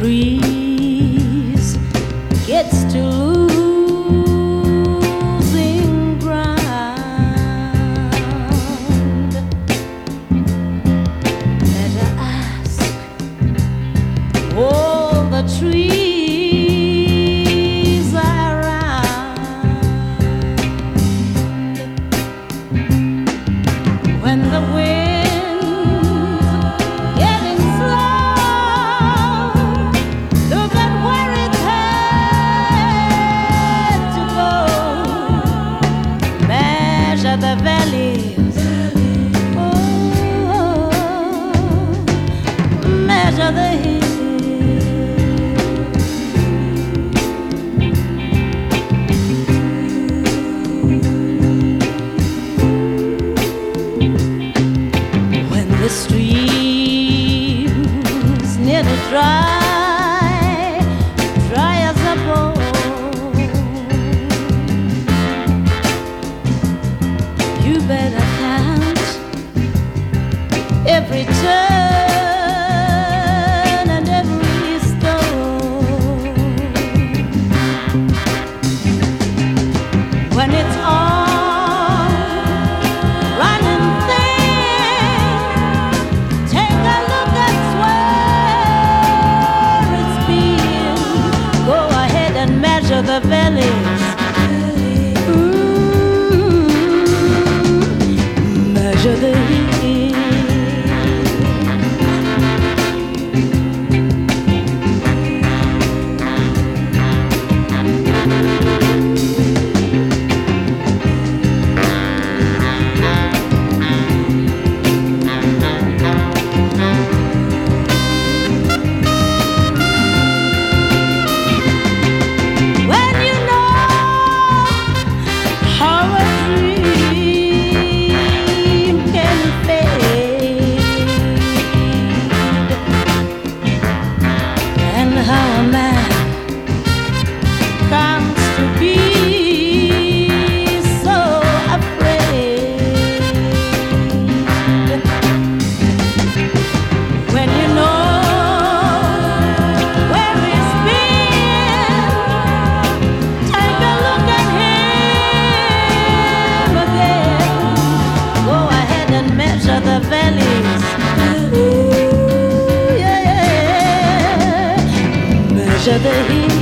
breeze gets to losing ground, better ask all the trees around. When the wind's getting slow, look at where it's head to go. Measure the valleys, oh, measure the hills. The stream's nearly dry, dry as a bone. You better count every turn and every stone. When it's all running thin, take a look at where it's been. Go ahead and measure the valleys. Measure the hills. When you know how a dream can fade, and how a man comes to be so afraid. When you know where he's been, take a look at him again. Go ahead and measure the valleys. Ooh, yeah, yeah. Measure the hills.